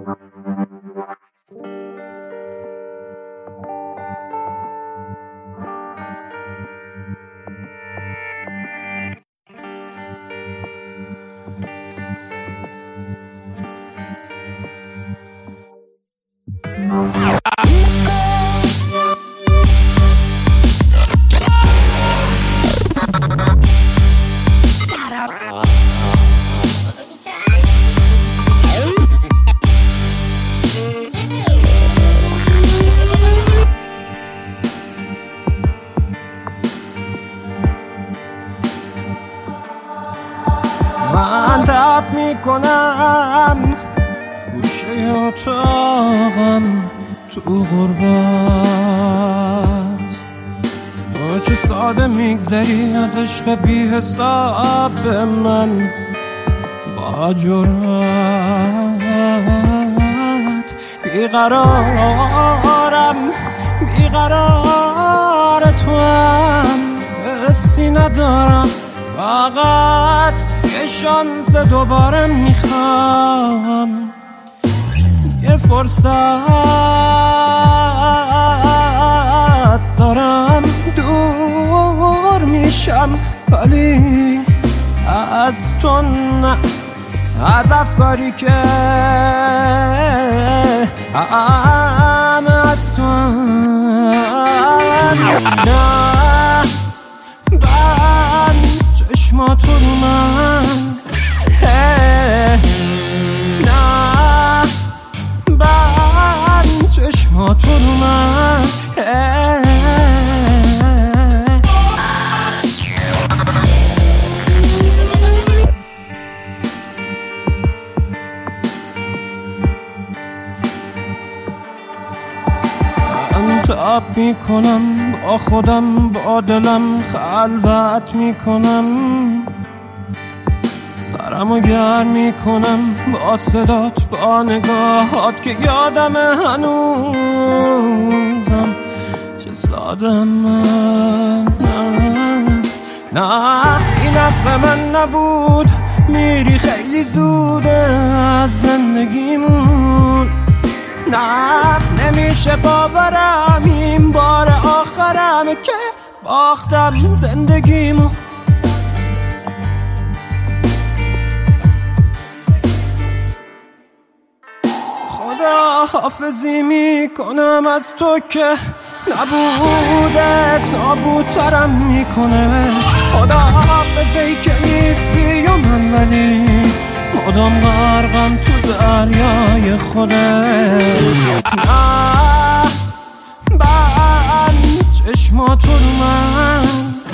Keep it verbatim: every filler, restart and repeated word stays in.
من تب میکنم گوشه اتاقم تو غربت، تو چه ساده میگذری از عشق بی حساب به من با جرأت. بیقرارم بیقرار تو هم حسی ندارم، فقط یه شانس دوباره میخوام، یه فرصت دارم. دور میشم ولی از تو نه، از افکاری که همه از تو نه. بند چشمات رو من نه، بند چشمات رو من تاب میکنم با خودم، با دلم خلوت میکنم، سرمو گرم میکنم با صدات، با نگاهات که یادم هنوزم چه ساده من. نه نه این حق من نبود، میری خیلی زوده از زندگیمون. نه نمیشه باورم این بار آخرمه که باختم زندگیمو. خدا حافظی میکنم از تو که نبودت نابودترم میکنه. خدا حافظی که نیستی و من ولی مدام غرقم تو دریای خودت. نه بند چشمات رو من